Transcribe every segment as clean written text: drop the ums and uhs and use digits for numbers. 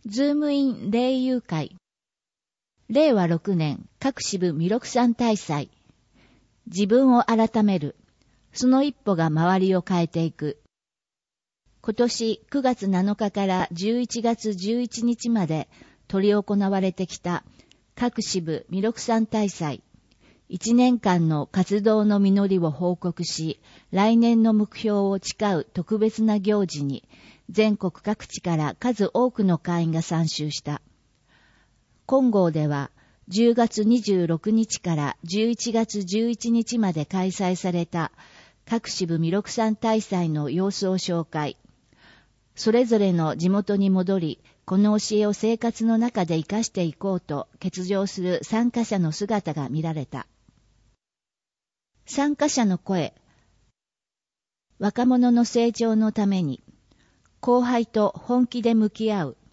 ズームイン霊友会。令和6年各支部弥勒山大祭。自分を改める。その一歩が周りを変えていく。今年9月7日から11月11日まで執り行われてきた各支部弥勒山大祭。1年間の活動の実りを報告し、来年の目標を誓う特別な行事に、全国各地から数多くの会員が参集した。金剛では、10月26日から11月11日まで開催された各支部弥勒山大祭の様子を紹介。それぞれの地元に戻り、この教えを生活の中で生かしていこうと欠場する参加者の姿が見られた。参加者の声。若者の成長のために、後輩と本気で向き合う。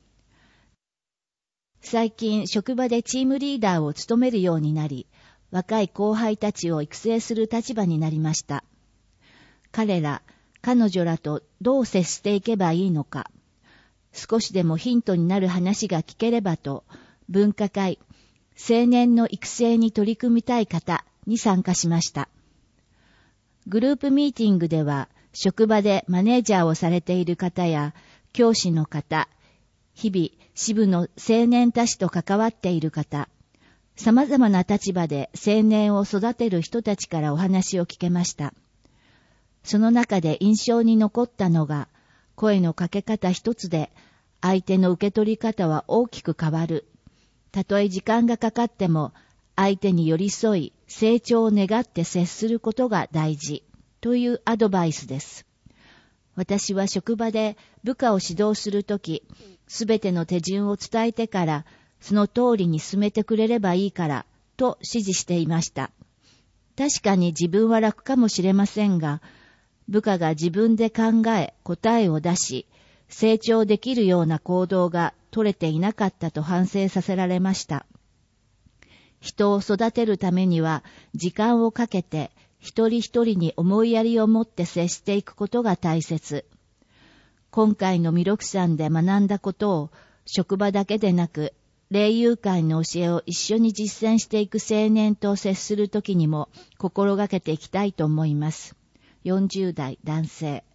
最近職場でチームリーダーを務めるようになり、若い後輩たちを育成する立場になりました。彼ら、彼女らとどう接していけばいいのか、少しでもヒントになる話が聞ければと、分科会、青年の育成に取り組みたい方に参加しました。グループミーティングでは、職場でマネージャーをされている方や、教師の方、日々支部の青年たちと関わっている方、様々な立場で青年を育てる人たちからお話を聞けました。その中で印象に残ったのが、声のかけ方一つで、相手の受け取り方は大きく変わる。たとえ時間がかかっても、相手に寄り添い、成長を願って接することが大事。というアドバイスです。私は職場で部下を指導するとき、すべての手順を伝えてから、その通りに進めてくれればいいから、と指示していました。確かに自分は楽かもしれませんが、部下が自分で考え、答えを出し、成長できるような行動が取れていなかったと反省させられました。人を育てるためには、時間をかけて、一人一人に思いやりを持って接していくことが大切。今回の弥勒山で学んだことを、職場だけでなく、霊友会の教えを一緒に実践していく青年と接するときにも、心がけていきたいと思います。40代男性。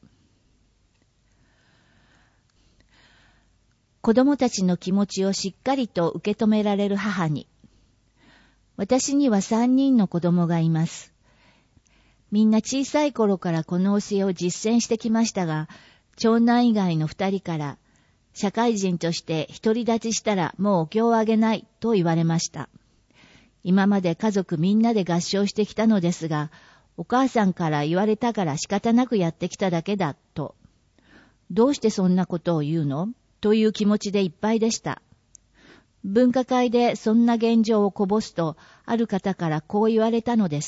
子供たちの気持ちをしっかりと受け止められる母に。私には3人の子供がいます。みんな小さい頃からこの教えを実践してきましたが、長男以外の2人から、社会人として独り立ちしたらもうお経をあげないと言われました。今まで家族みんなで合唱してきたのですが、お母さんから言われたから仕方なくやってきただけだと。どうしてそんなことを言うの？という気持ちでいっぱいでした。分科会でそんな現状をこぼすと、ある方からこう言われたのです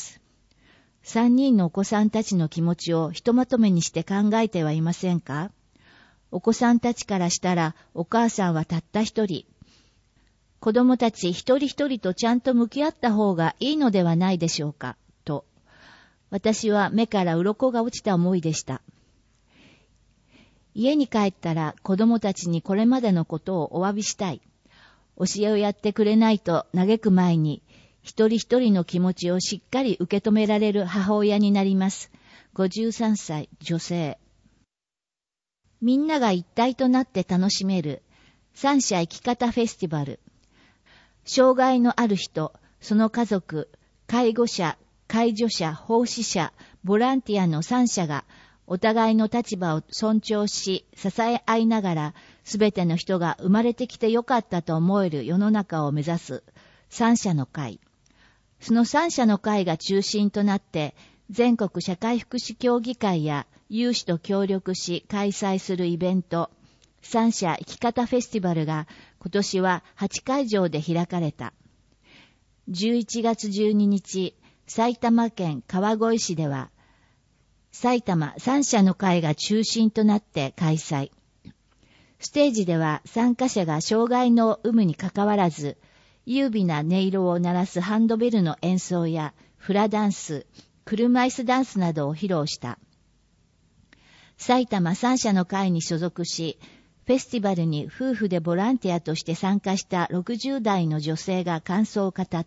。3人のお子さんたちの気持ちをひとまとめにして考えてはいませんか？お子さんたちからしたらお母さんはたった一人。子供たち一人一人とちゃんと向き合った方がいいのではないでしょうか、と。私は目から鱗が落ちた思いでした。家に帰ったら子供たちにこれまでのことをお詫びしたい。教えをやってくれないと嘆く前に、一人一人の気持ちをしっかり受け止められる母親になります。53歳、女性。みんなが一体となって楽しめる三者生き方フェスティバル。障害のある人、その家族、介護者、介助者、奉仕者、ボランティアの三者がお互いの立場を尊重し、支え合いながら、すべての人が生まれてきてよかったと思える世の中を目指す三者の会。その三者の会が中心となって、全国社会福祉協議会や有志と協力し開催するイベント、三者生き方フェスティバルが今年は8会場で開かれた。11月12日、埼玉県川越市では、埼玉三者の会が中心となって開催。ステージでは参加者が障害の有無にかかわらず、優美な音色を鳴らすハンドベルの演奏やフラダンス、車椅子ダンスなどを披露した。埼玉三者の会に所属し、 フェスティバルに夫婦でボランティアとして参加した60代の女性が感想を語った。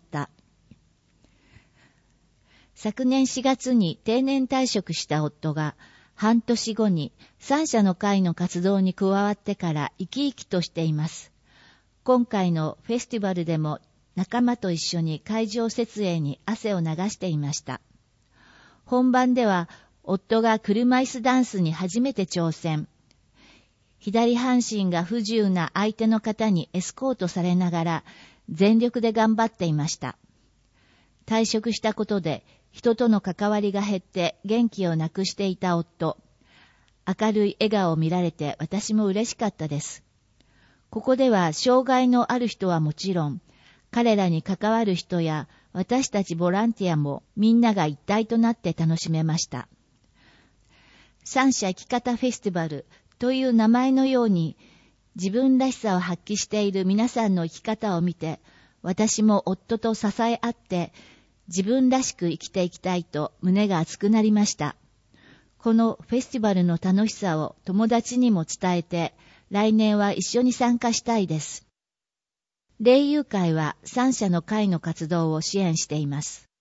昨年4月に定年退職した夫が、半年後に三者の会の活動に加わってから生き生きとしています。今回のフェスティバルでも仲間と一緒に会場設営に汗を流していました。本番では夫が車椅子ダンスに初めて挑戦。左半身が不自由な相手の方にエスコートされながら全力で頑張っていました。退職したことで人との関わりが減って元気をなくしていた夫。明るい笑顔を見られて私も嬉しかったです。ここでは障害のある人はもちろん、彼らに関わる人や私たちボランティアもみんなが一体となって楽しめました。三者生き方フェスティバルという名前のように自分らしさを発揮している皆さんの生き方を見て、私も夫と支え合って自分らしく生きていきたいと胸が熱くなりました。このフェスティバルの楽しさを友達にも伝えて、来年は一緒に参加したいです。霊友会は三者の会の活動を支援しています。